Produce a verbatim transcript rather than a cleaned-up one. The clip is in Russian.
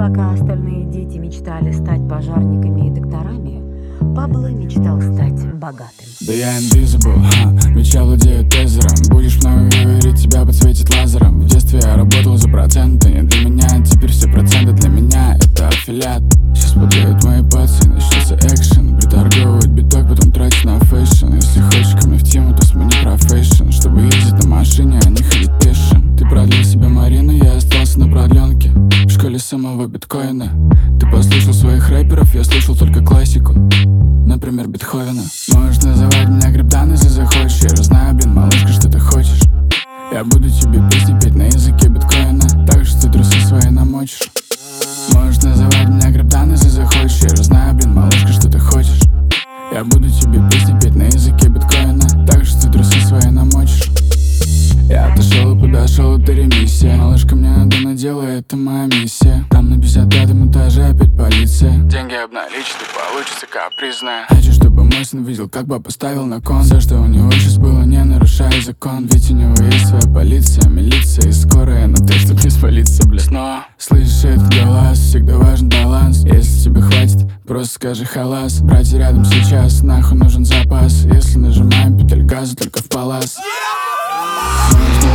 Пока остальные дети мечтали стать пожарниками и докторами, Пабло мечтал стать богатым. Да я invisible, ха, меча владею тезером. Будешь много говорить, тебя подсветит лазером. В детстве я работал за проценты, не для меня. Теперь все проценты для меня, это аффилиат. Сейчас подают мои пацы, начнется экшен. Приторговывать биток, потом тратить на фэшн. Если хочешь ко мне в тему, то смени профессион. Чтобы ездить на машине, а не ходить пешим. Ты продлил себе Марину, я остался на продленке. В школе самого биткоина. Ты послушал своих рэперов, я слушал только классику. Например, Бетховена. Можешь называть меня Грибдан, если захочешь. Я же знаю, блин, малышка, что ты хочешь. Я буду тебе песни петь на языке биткоина, так что ты трусы свои намочишь. Можешь называть меня Грибдан, если захочешь. Я же знаю, блин, малышка, что ты хочешь. Я буду тебе песни петь на языке биткоина, так что ты трусы свои намочишь. Я отошел и подошел, это ремиссия. Малышка, мне надо на дело, это моя миссия. Там на пятьдесят пятом этаже опять полиция. Деньги обналичат и получится капризная. Хочу, чтобы мой сын видел, как бы поставил на кон. Все, что у него сейчас было, не нарушая закон. Ведь у него есть своя полиция, милиция и скорая на то, чтобы не спалиться, бля. Снова слышишь этот голос, всегда важен баланс. Если тебе хватит, просто скажи халас. Братья рядом сейчас, нахуй нужен запас. Если нажимаем педаль газа, только в палас. Нужно